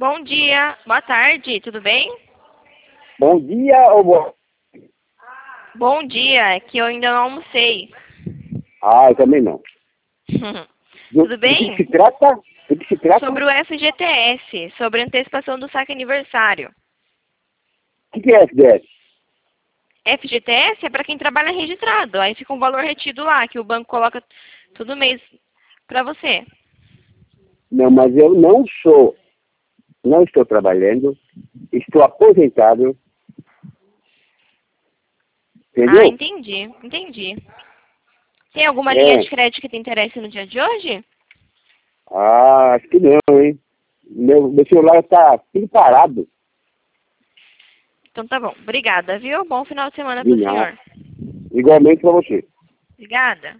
Bom dia, boa tarde, tudo bem? Bom dia ou bom... Bom dia, é que eu ainda não almocei. Ah, eu também não. Tudo Do que bem? se trata? Do que se trata? Sobre o FGTS, sobre antecipação do saque aniversário. O que é FDS? FGTS é para quem trabalha registrado, aí fica um valor retido lá, que o banco coloca todo mês para você. Não, mas eu não estou trabalhando, estou aposentado, Ah, entendeu? entendi. Tem alguma linha É. de crédito que te interesse no dia de hoje? Ah, acho que não, hein? Meu celular está tudo parado. Então tá bom, obrigada, viu? Bom final de semana De pro nada. senhor. Igualmente para você. Obrigada.